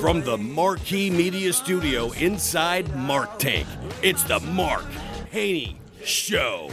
From the Marquee Media Studio inside Mark Tank, it's the Mark Haney Show.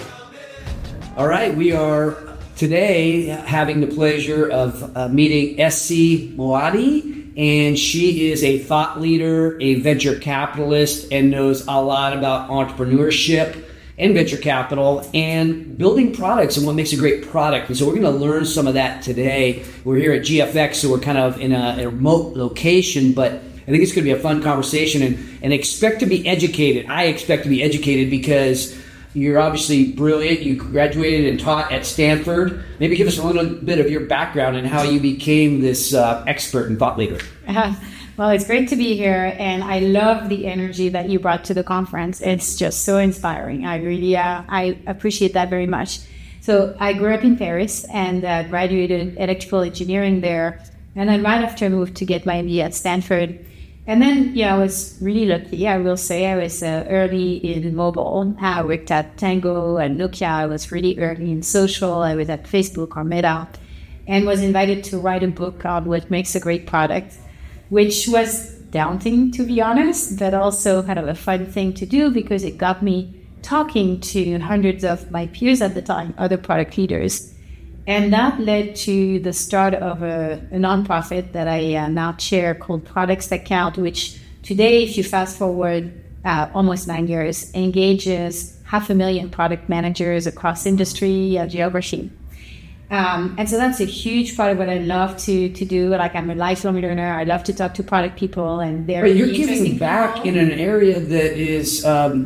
All right, we are today having the pleasure of meeting SC Moadi, and she is a thought leader, a venture capitalist, and knows a lot about entrepreneurship and venture capital and building products and what makes a great product. And so we're going to learn some of that today. We're here at GFX, so we're kind of in a remote location, but I think it's going to be a fun conversation and expect to be educated. I expect to be educated because you're obviously brilliant. You graduated and taught at Stanford. Maybe give us a little bit of your background and how you became this expert and thought leader. Well, it's great to be here, and I love the energy that you brought to the conference. It's just so inspiring. I really, I appreciate that very much. So I grew up in Paris and graduated electrical engineering there, and then right after I moved to get my MBA at Stanford. And then, I was really lucky, I will say. I was early in mobile. I worked at Tango and Nokia. I was really early in social. I was at Facebook or Meta, and was invited to write a book on what makes a great product, which was daunting, to be honest, but also kind of a fun thing to do because it got me talking to hundreds of my peers at the time, other product leaders. And that led to the start of a nonprofit that I now chair called Products That Count, which today, if you fast forward almost 9 years, engages 500,000 product managers across industry and geography. And so that's a huge part of what I love to do. Like, I'm a lifelong learner. I love to talk to product people, and they're you're giving back in an area that is,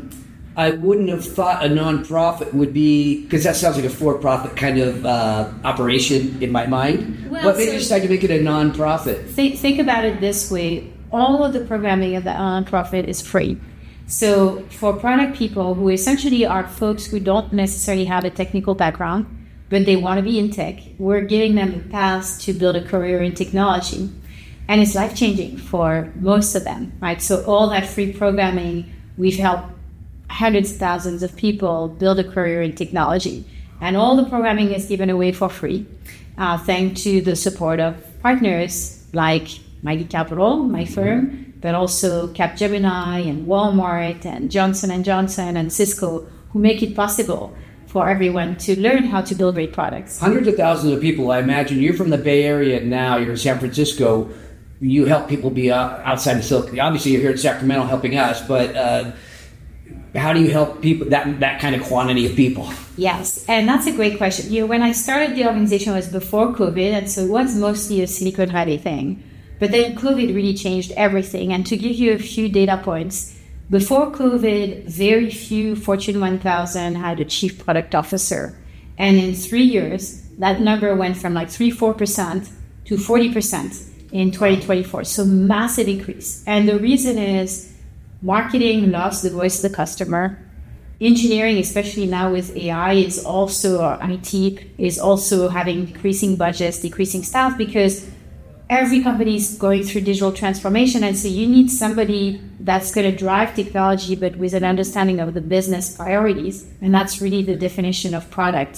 I wouldn't have thought a nonprofit would be, because that sounds like a for-profit kind of operation in my mind. Well, but maybe you decide to make it a nonprofit. Think about it this way. All of the programming of the nonprofit is free. So for product people who essentially are folks who don't necessarily have a technical background, but they want to be in tech, we're giving them a path to build a career in technology. And it's life-changing for most of them, right? So all that free programming, we've helped hundreds of thousands of people build a career in technology. And all the programming is given away for free, thanks to the support of partners like Mighty Capital, my firm, but also Capgemini and Walmart and Johnson & Johnson and Cisco, who make it possible for everyone to learn how to build great products. Hundreds of thousands of people. I imagine you're from the Bay Area now. You're in San Francisco. You help people be outside of Silicon. Obviously, you're here in Sacramento helping us, but how do you help people, that kind of quantity of people? Yes, and that's a great question. When I started the organization, it was before COVID, and so it was mostly a Silicon Valley thing. But then COVID really changed everything. And to give you a few data points, before COVID, very few Fortune 1000 had a chief product officer. And in 3 years, that number went from like 3-4% to 40% in 2024. So massive increase. And the reason is marketing loves the voice of the customer. Engineering, especially now with AI, is also, or IT, is also having increasing budgets, decreasing staff, because every company is going through digital transformation, and so you need somebody that's going to drive technology, but with an understanding of the business priorities, and that's really the definition of product.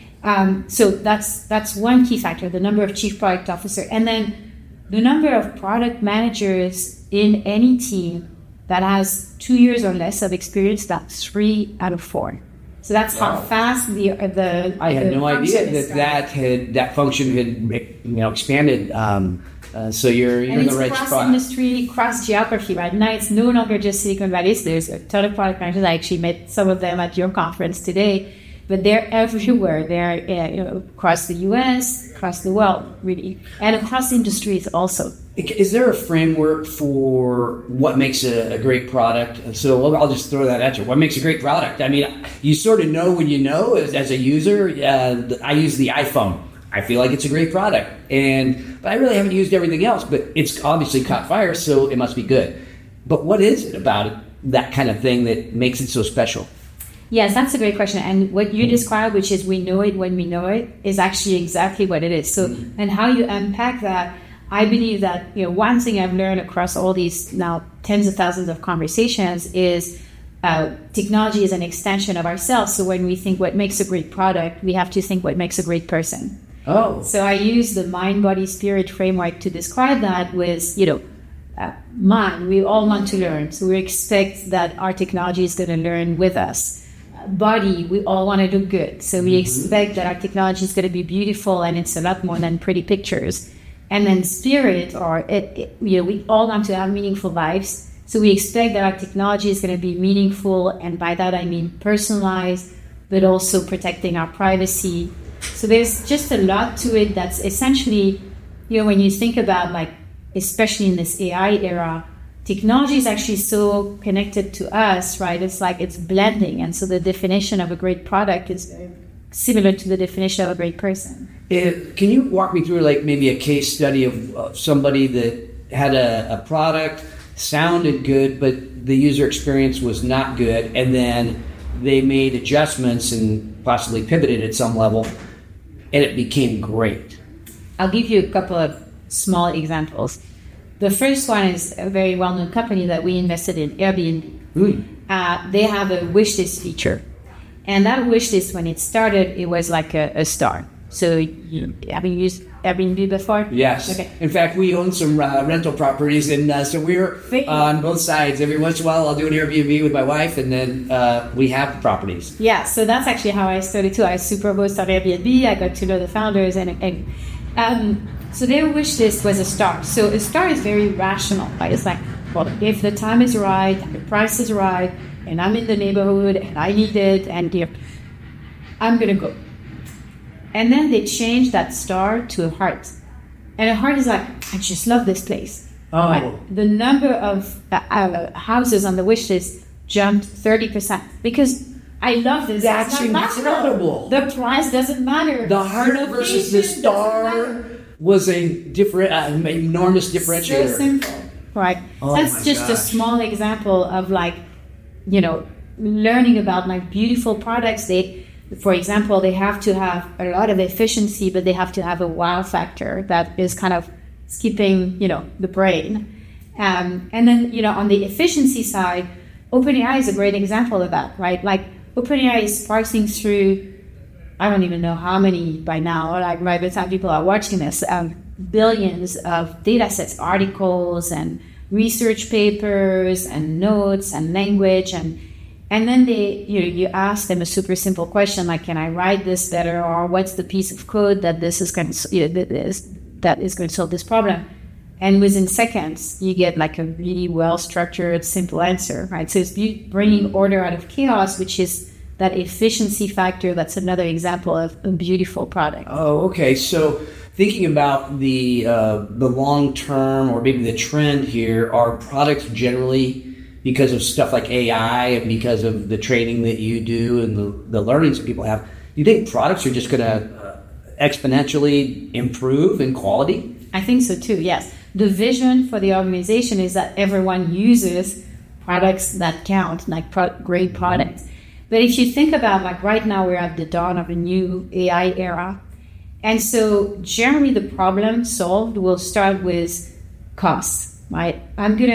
So that's one key factor: the number of chief product officer, and then the number of product managers in any team that has 2 years or less of experience. That's 3 out of 4. So that's how fast I had no idea that function had expanded. So you're in the right spot. Cross industry, cross geography. Right now, it's no longer just Silicon Valley. So there's a ton of product managers. I actually met some of them at your conference today, but they're everywhere. They're across the U.S., across the world, really, and across industries also. Is there a framework for what makes a great product? So I'll just throw that at you. What makes a great product? I mean, you sort of know when you know as a user. I use the iPhone. I feel like it's a great product, but I really haven't used everything else. But it's obviously caught fire, so it must be good. But what is it about it, that kind of thing that makes it so special? Yes, that's a great question. And what you described, which is we know it when we know it, is actually exactly what it is. So, and how you unpack that, I believe that one thing I've learned across all these now tens of thousands of conversations is technology is an extension of ourselves. So when we think what makes a great product, we have to think what makes a great person. Oh. So I use the mind, body, spirit framework to describe that with, mind. We all want to learn. So we expect that our technology is going to learn with us. Body, we all want to do good. So we expect that our technology is going to be beautiful, and it's a lot more than pretty pictures. And then spirit, we all want to have meaningful lives. So we expect that our technology is going to be meaningful, and by that I mean personalized, but also protecting our privacy. So there's just a lot to it that's essentially, when you think about, like, especially in this AI era, technology is actually so connected to us, right? It's like it's blending. And so the definition of a great product is similar to the definition of a great person. Can you walk me through, like, maybe a case study of somebody that had a product, sounded good, but the user experience was not good, and then they made adjustments and possibly pivoted at some level, and it became great? I'll give you a couple of small examples. The first one is a very well-known company that we invested in, Airbnb. They have a wish list feature. And that wish list, when it started, it was like a star. So have you used Airbnb before? Yes. Okay. In fact, we own some rental properties, and so we're on both sides. Every once in a while, I'll do an Airbnb with my wife, and then we have properties. Yeah, so that's actually how I started too. I supervised on Airbnb. I got to know the founders, so their wish list was a star. So a star is very rational, right? It's like, well, if the time is right, and the price is right, and I'm in the neighborhood, and I need it, and I'm going to go. And then they changed that star to a heart. And a heart is like, I just love this place. Oh. Right? The number of houses on the wish list jumped 30% because I love this. That's incredible. The price doesn't matter. The heart versus the star was an enormous differentiator. So simple, right? That's just a small example of, like, learning about, like, beautiful products. For example, they have to have a lot of efficiency, but they have to have a wow factor that is kind of skipping, the brain. And then, on the efficiency side, OpenAI is a great example of that, right? Like, OpenAI is parsing through, I don't even know how many by now, like by the time people are watching this, billions of data sets, articles and research papers and notes and language. And then you ask them a super simple question, like, can I write this better? Or what's the piece of code that this is going to, that is going to solve this problem? And within seconds, you get, like, a really well-structured, simple answer, right? So it's bringing order out of chaos, which is that efficiency factor. That's another example of a beautiful product. Oh, okay. So thinking about the long term, or maybe the trend here, are products generally, because of stuff like AI and because of the training that you do and the learnings that people have, do you think products are just going to exponentially improve in quality? I think so too, yes. The vision for the organization is that everyone uses products that count, like great products. But if you think about, like, right now we're at the dawn of a new AI era. And so generally the problem solved will start with costs, right? I'm going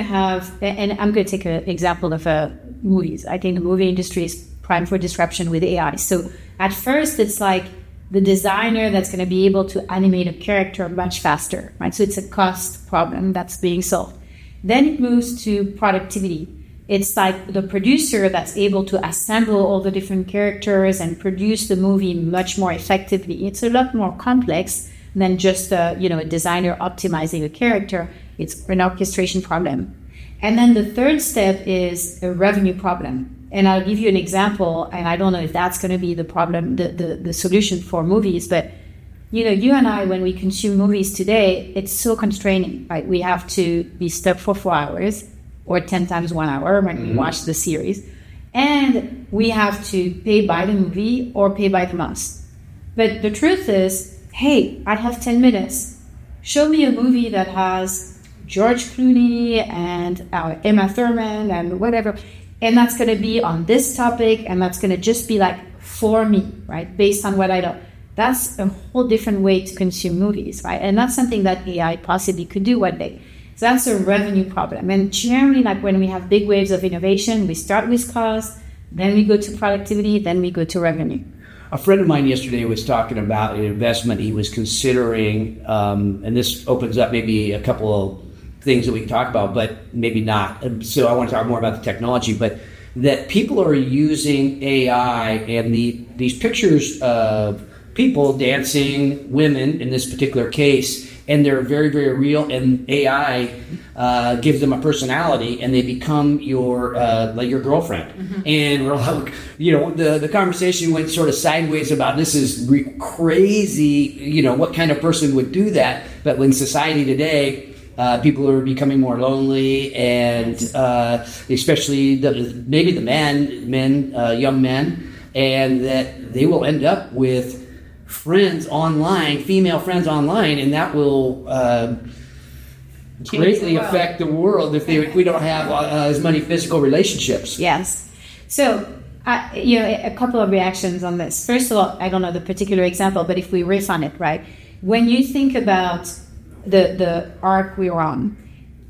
to take an example of movies. I think the movie industry is primed for disruption with AI. So at first it's like the designer that's going to be able to animate a character much faster, right? So it's a cost problem that's being solved. Then it moves to productivity. It's like the producer that's able to assemble all the different characters and produce the movie much more effectively. It's a lot more complex than just a designer optimizing a character. It's an orchestration problem. And then the third step is a revenue problem. And I'll give you an example, and I don't know if that's going to be the problem, the solution for movies, but you and I, when we consume movies today, it's so constraining, right? We have to be stuck for 4 hours or 10 times 1 hour when we watch the series. And we have to pay by the movie or pay by the month. But the truth is, hey, I have 10 minutes. Show me a movie that has George Clooney and Emma Thurman and whatever. And that's going to be on this topic, and that's going to just be like for me, right? Based on what I know. That's a whole different way to consume movies, right? And that's something that AI possibly could do one day. So that's a revenue problem. And generally, like when we have big waves of innovation, we start with cost, then we go to productivity, then we go to revenue. A friend of mine yesterday was talking about an investment he was considering, and this opens up maybe a couple of things that we can talk about, but maybe not. So I want to talk more about the technology, but that people are using AI and these pictures of people dancing, women in this particular case, and they're very, very real, and AI gives them a personality, and they become your like your girlfriend. Mm-hmm. And we're like, the conversation went sort of sideways about this is crazy, what kind of person would do that? But in society today, people are becoming more lonely, and especially maybe the young men, and that they will end up with friends online, female friends online, and that will greatly affect the world if we don't have as many physical relationships. Yes. So, a couple of reactions on this. First of all, I don't know the particular example, but if we riff on it, right? When you think about the arc we were on,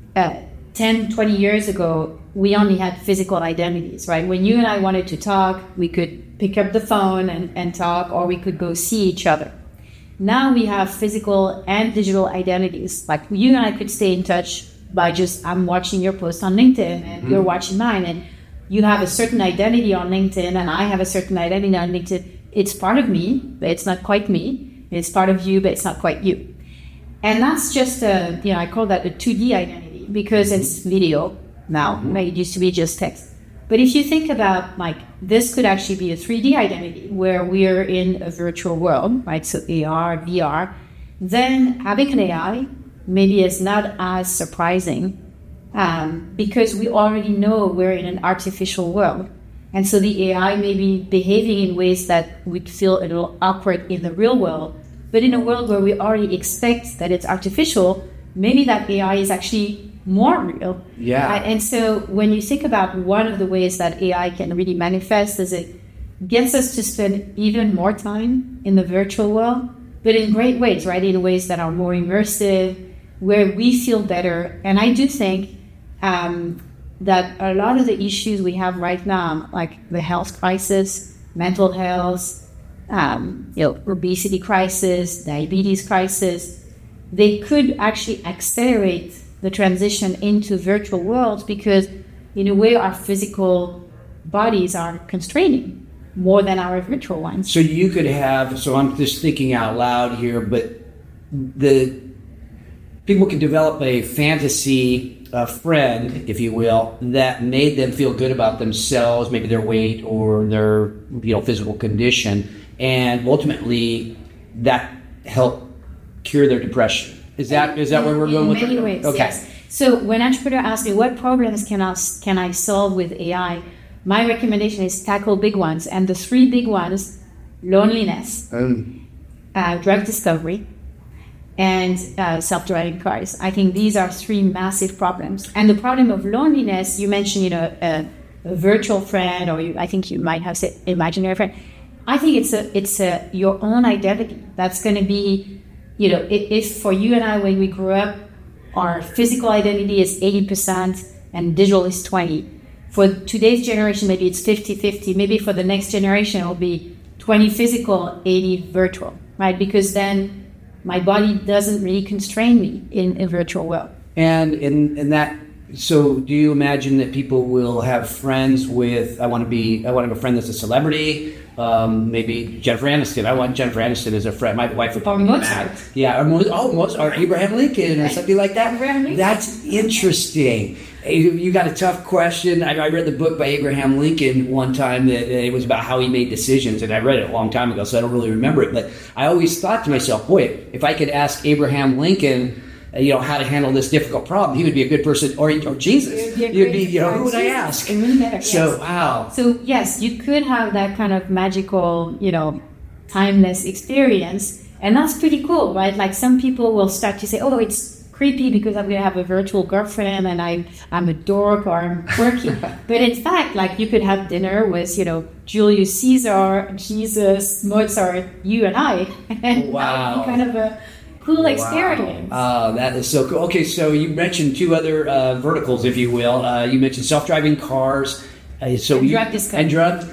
10, 20 years ago, we only had physical identities, right? When you and I wanted to talk, we could pick up the phone and talk, or we could go see each other. Now we have physical and digital identities. Like you and I could stay in touch by I'm watching your post on LinkedIn, and you're watching mine, and you have a certain identity on LinkedIn, and I have a certain identity on LinkedIn. It's part of me, but it's not quite me. It's part of you, but it's not quite you. And that's just I call that a 2D identity because it's video now. It used to be just text. But if you think about this could actually be a 3D identity where we're in a virtual world, right? So AR, VR, then having an AI maybe is not as surprising because we already know we're in an artificial world. And so the AI may be behaving in ways that would feel a little awkward in the real world. But in a world where we already expect that it's artificial, maybe that AI is actually more real. Yeah. And so when you think about one of the ways that AI can really manifest is it gets us to spend even more time in the virtual world, but in great ways, right? In ways that are more immersive, where we feel better. And I do think that a lot of the issues we have right now, like the health crisis, mental health, obesity crisis, diabetes crisis, they could actually accelerate the transition into virtual worlds because, in a way, our physical bodies are constraining more than our virtual ones. So you could have, so I'm just thinking out loud here, but the people can develop a fantasy friend, if you will, that made them feel good about themselves, maybe their weight or their physical condition, and ultimately that helped cure their depression. Is that where we're going with it? In many ways, okay. Yes. So when entrepreneurs ask me what problems can I solve with AI, my recommendation is tackle big ones. And the three big ones: loneliness, drug discovery, and self-driving cars. I think these are three massive problems. And the problem of loneliness, you mentioned, a virtual friend, or I think you might have said imaginary friend. I think it's your own identity that's going to be. If for you and I, when we grew up, our physical identity is 80% and digital is 20%. For today's generation, maybe it's 50-50. Maybe for the next generation, it'll be 20 physical, 80 virtual, right? Because then my body doesn't really constrain me in a virtual world. And in that, so do you imagine that people will have friends with, I want to have a friend that's a celebrity, maybe Jennifer Aniston. I want Jennifer Aniston as a friend. My wife would probably Mozart. Yeah, or Abraham Lincoln or something like that. That's interesting. You got a tough question. I read the book by Abraham Lincoln one time that it was about how he made decisions, and I read it a long time ago, so I don't really remember it. But I always thought to myself, boy, if I could ask Abraham Lincoln, how to handle this difficult problem, he would be a good person, or Jesus. You'd be, who would I ask? So, wow. So, yes, you could have that kind of magical, timeless experience, and that's pretty cool, right? Like some people will start to say, oh, it's creepy because I'm going to have a virtual girlfriend and I'm a dork or I'm quirky. But in fact, like you could have dinner with, Julius Caesar, Jesus, Mozart, you and I, and that would be kind of a cool experience. Oh, that is so cool. Okay, so you mentioned two other verticals, if you will. You mentioned self-driving cars. Drug discovery.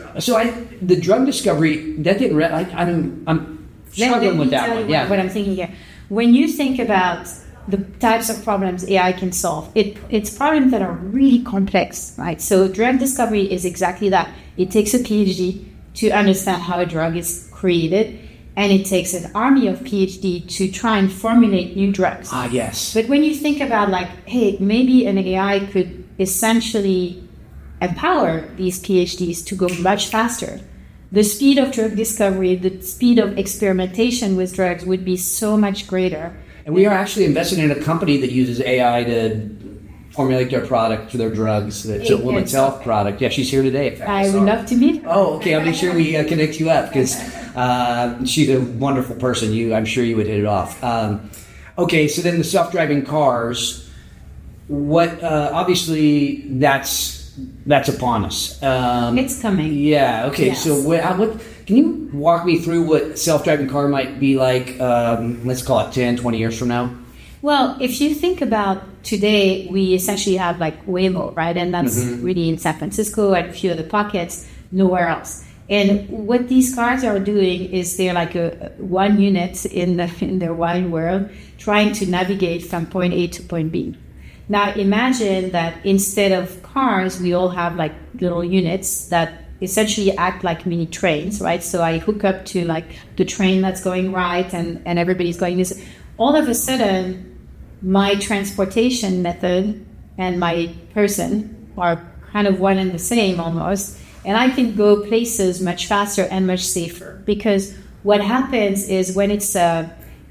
The drug discovery, that didn't. I'm struggling with that one. Yeah. What I'm thinking here. When you think about the types of problems AI can solve. It's problems that are really complex, right? So drug discovery is exactly that. It takes a PhD to understand how a drug is created, and it takes an army of PhD to try and formulate new drugs. Yes. But when you think about like, hey, maybe an AI could essentially empower these PhDs to go much faster. The speed of drug discovery, the speed of experimentation with drugs would be so much greater. And we are actually invested in a company that uses AI to formulate their product for their drugs. It's a women's health product. Yeah, she's here today. In fact, I would love to meet her. Oh, okay. I'll make sure we connect you up because she's a wonderful person. I'm sure you would hit it off. Okay, so then the self-driving cars. What? Obviously, that's upon us. It's coming. Yeah. Okay. Yes. So what? Can you walk me through what self-driving car might be like? Let's call it 10, 20 years from now. Well, if you think about today, we essentially have like Waymo, right? And that's really in San Francisco and a few other pockets, nowhere else. And what these cars are doing is they're like a one unit in their wide world, trying to navigate from point A to point B. Now imagine that instead of cars, we all have like little units that essentially act like mini trains, right? So I hook up to like the train that's going right and everybody's going this. All of a sudden, my transportation method and my person are kind of one and the same almost. And I can go places much faster and much safer, because what happens is when it's a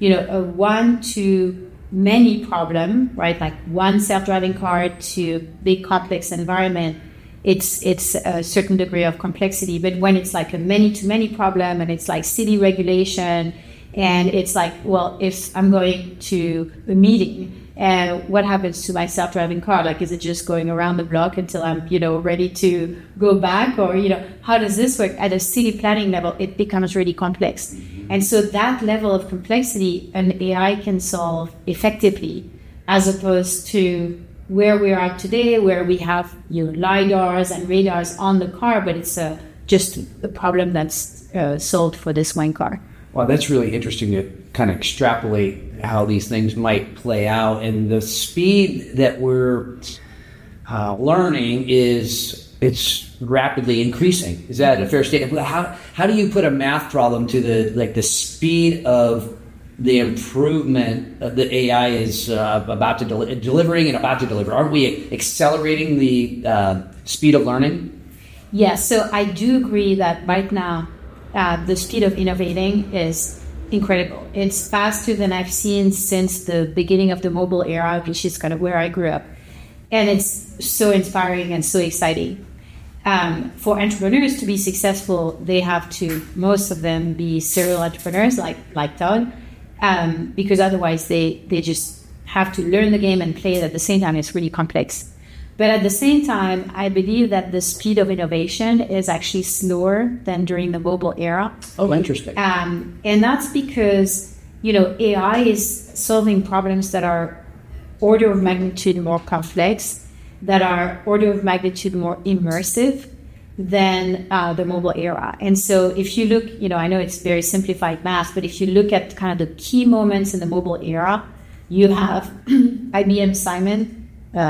one to many problem, right? Like one self-driving car to big complex environment, it's a certain degree of complexity. But when it's like a many to many problem and it's like city regulation, and it's like, well, if I'm going to a meeting, and what happens to my self-driving car? Like, is it just going around the block until I'm, ready to go back? Or, how does this work? At a city planning level, it becomes really complex. And so that level of complexity, an AI can solve effectively, as opposed to where we are today, where we have, LiDARs and radars on the car, but it's just a problem that's solved for this one car. Well, that's really interesting to kind of extrapolate how these things might play out. And the speed that we're learning it's rapidly increasing. Is that a fair statement? How do you put a math problem to the speed of the improvement that AI is about to delivering and about to deliver? Aren't we accelerating the speed of learning? Yes, so I do agree that right now the speed of innovating is incredible. It's faster than I've seen since the beginning of the mobile era, which is kind of where I grew up. And it's so inspiring and so exciting. For entrepreneurs to be successful, they have to, most of them, be serial entrepreneurs like Todd, because otherwise they just have to learn the game and play it at the same time. It's really complex. But at the same time, I believe that the speed of innovation is actually slower than during the mobile era. Oh, interesting. And that's because, AI is solving problems that are order of magnitude more complex, that are order of magnitude more immersive than the mobile era. And so if you look, I know it's very simplified math, but if you look at kind of the key moments in the mobile era, you have IBM Simon,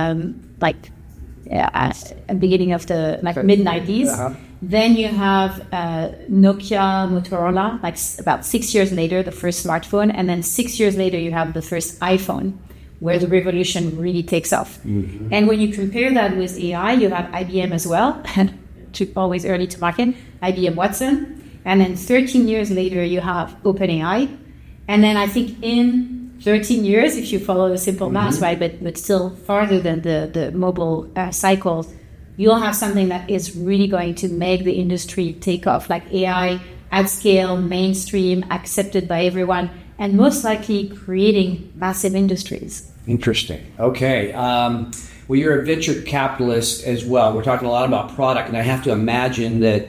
at the beginning of the mid-90s. Uh-huh. Then you have Nokia, Motorola, about 6 years later, the first smartphone. And then 6 years later, you have the first iPhone, where the revolution really takes off. Mm-hmm. And when you compare that with AI, you have IBM as well, always early to market, IBM Watson. And then 13 years later, you have OpenAI. And then I think in 13 years, if you follow the simple math, right, but still farther than the mobile cycles, you'll have something that is really going to make the industry take off, like AI at scale, mainstream, accepted by everyone, and most likely creating massive industries. Interesting. Okay. Well, you're a venture capitalist as well. We're talking a lot about product, and I have to imagine that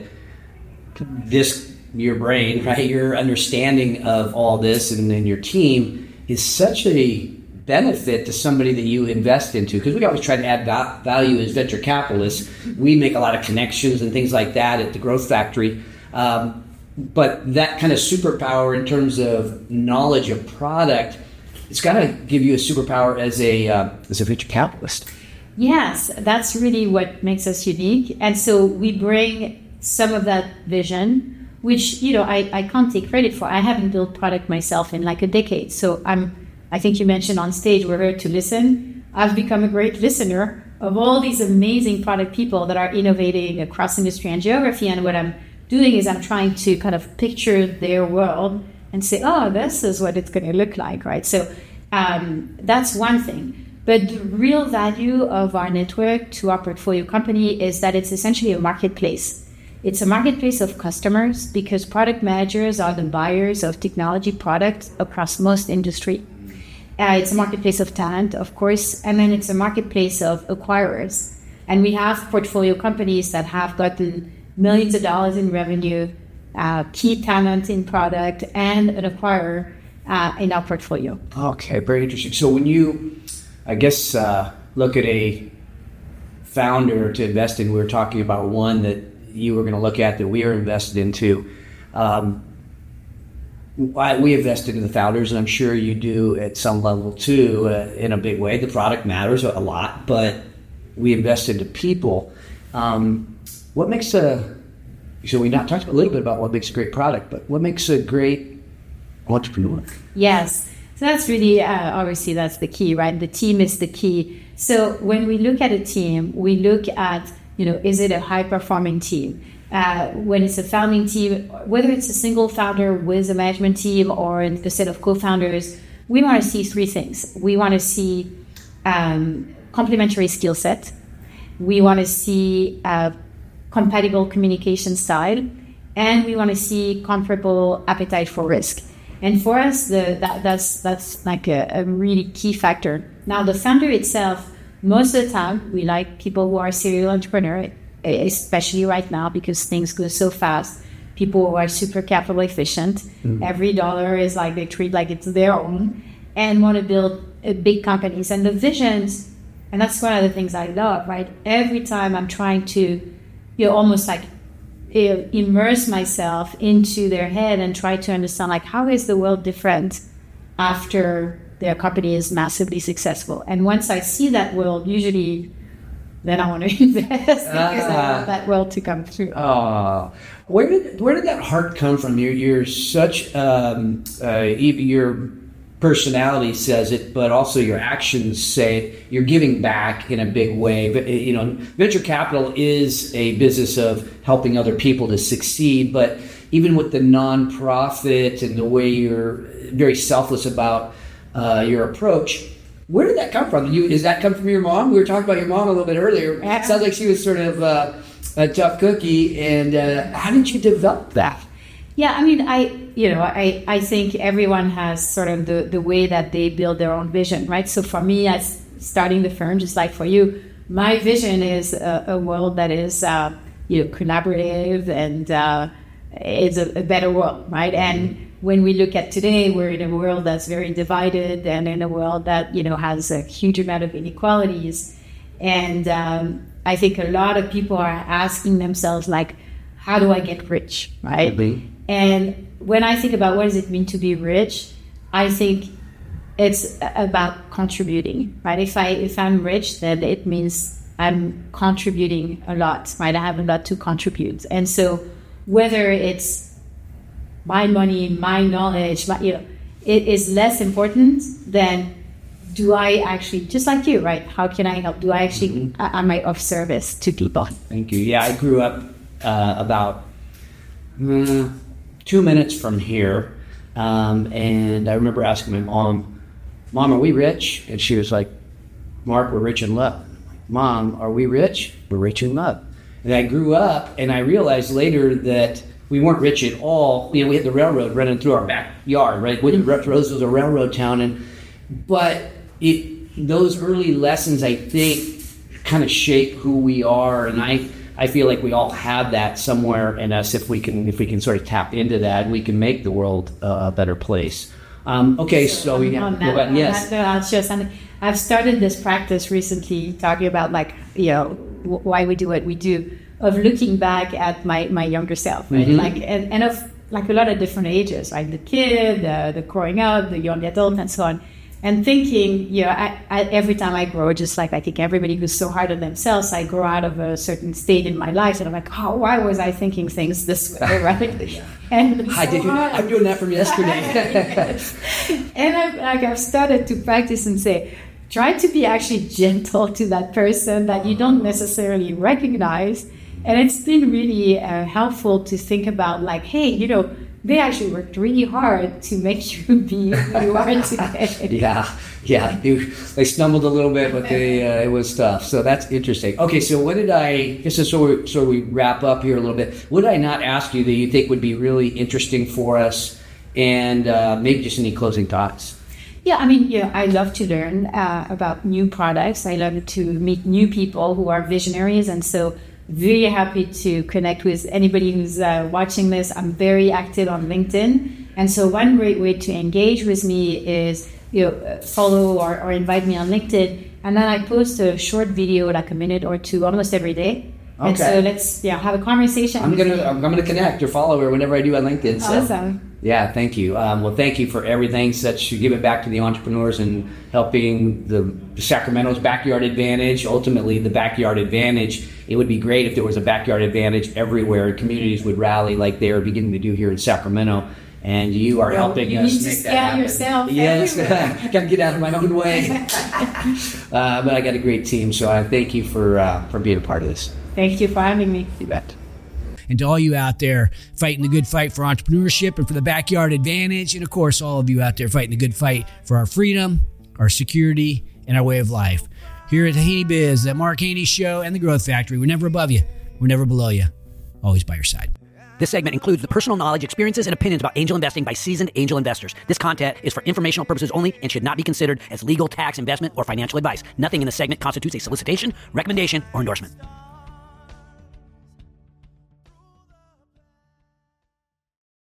your brain, right, your understanding of all this and then your team is such a benefit to somebody that you invest into, because we always try to add value as venture capitalists. We make a lot of connections and things like that at the Growth Factory. But that kind of superpower in terms of knowledge of product, it's got to give you a superpower as a venture capitalist. Yes, that's really what makes us unique. And so we bring some of that vision, which, I can't take credit for. I haven't built product myself in like a decade. So I think you mentioned on stage, we're here to listen. I've become a great listener of all these amazing product people that are innovating across industry and geography. And what I'm doing is I'm trying to kind of picture their world and say, oh, this is what it's going to look like, right? So that's one thing. But the real value of our network to our portfolio company is that it's essentially a marketplace. It's a marketplace of customers because product managers are the buyers of technology products across most industry. It's a marketplace of talent, of course, and then it's a marketplace of acquirers. And we have portfolio companies that have gotten millions of dollars in revenue, key talent in product, and an acquirer in our portfolio. Okay, very interesting. So when you, I guess, look at a founder to invest in, we were talking about one that you were going to look at that we are invested into. We invested in the founders, and I'm sure you do at some level too, in a big way. The product matters a lot, but we invest into people. What makes so we talked a little bit about what makes a great product, but what makes a great entrepreneur? Yes. So that's really, obviously, that's the key, right? The team is the key. So when we look at a team, we look at, is it a high-performing team? When it's a founding team, whether it's a single founder with a management team or a set of co-founders, we want to see three things. We want to see complementary skill set. We want to see compatible communication style. And we want to see comparable appetite for risk. And for us, that's like a really key factor. Now, the founder itself, most of the time, we like people who are serial entrepreneurs, especially right now because things go so fast. People who are super capital efficient. Mm-hmm. Every dollar is like they treat like it's their own and want to build big companies. And the visions, and that's one of the things I love, right? Every time I'm trying to, almost like immerse myself into their head and try to understand like how is the world different after their company is massively successful. And once I see that world, usually then I want to invest because I want that world to come through. Where did that heart come from? You're such your personality says it, but also your actions say you're giving back in a big way. But venture capital is a business of helping other people to succeed. But even with the nonprofit and the way you're very selfless about your approach, where did that come from? Does that come from your mom? We were talking about your mom a little bit earlier. It sounds like she was sort of a tough cookie. And how did you develop that? Yeah, I mean, I think everyone has sort of the way that they build their own vision, right? So for me, as starting the firm, just like for you, my vision is a world that is, collaborative and is a better world, right? And when we look at today, we're in a world that's very divided and in a world that, has a huge amount of inequalities. And I think a lot of people are asking themselves, like, how do I get rich, right? Mm-hmm. And when I think about what does it mean to be rich, I think it's about contributing, right? If I'm rich, then it means I'm contributing a lot, right? I have a lot to contribute. And so whether it's my money, my knowledge, it is less important than do I actually, just like you, right? How can I help? Do I actually, am I of service to people? Thank you. Yeah, I grew up about 2 minutes from here, and I remember asking my mom, are we rich? And she was like, Mark, we're rich in love. I'm like, Mom, are we rich? We're rich in love. And I grew up, and I realized later that we weren't rich at all. We had the railroad running through our backyard, right? Rose was a railroad town, but those early lessons, I think, kind of shape who we are, and I feel like we all have that somewhere in us. If we can sort of tap into that, we can make the world a better place. Okay, so we have yes. I've started this practice recently, talking about why we do what we do, of looking back at my younger self, right? Mm-hmm. and of like a lot of different ages, right? The kid, the growing up, the young adult, and so on. And thinking, every time I grow, just like I think everybody who's so hard on themselves, I grow out of a certain state in my life, and I'm like, why was I thinking things this way, right? And I'm doing that from yesterday. And I've started to practice and say, try to be actually gentle to that person that you don't necessarily recognize. And it's been really helpful to think about, like, hey, they actually worked really hard to make you be who you are today. Yeah. They stumbled a little bit, but it was tough. So that's interesting. Okay, so what did so we wrap up here a little bit. What did I not ask you that you think would be really interesting for us? And maybe just any closing thoughts? Yeah, I love to learn about new products. I love to meet new people who are visionaries. And so really happy to connect with anybody who's watching this. I'm very active on LinkedIn. And so one great way to engage with me is follow or invite me on LinkedIn. And then I post a short video, like a minute or two, almost every day. Okay. And so let's have a conversation. I'm gonna connect or follow her whenever I do on LinkedIn. So. Awesome. Yeah, thank you. Well, thank you for everything. Such to give it back to the entrepreneurs and helping the Sacramento's Backyard Advantage. Ultimately, the Backyard Advantage. It would be great if there was a Backyard Advantage everywhere. Communities would rally like they are beginning to do here in Sacramento. And you are helping us make that happen. Yourself. Yes, got to get out of my own way. But I got a great team, so I thank you for being a part of this. Thank you for having me. You bet. And to all you out there fighting the good fight for entrepreneurship and for the Backyard Advantage, and of course all of you out there fighting the good fight for our freedom, our security, and our way of life. Here at the Haney Biz, the Mark Haney Show, and the Growth Factory, we're never above you, we're never below you, always by your side. This segment includes the personal knowledge, experiences, and opinions about angel investing by seasoned angel investors. This content is for informational purposes only and should not be considered as legal, tax, investment, or financial advice. Nothing in this segment constitutes a solicitation, recommendation, or endorsement.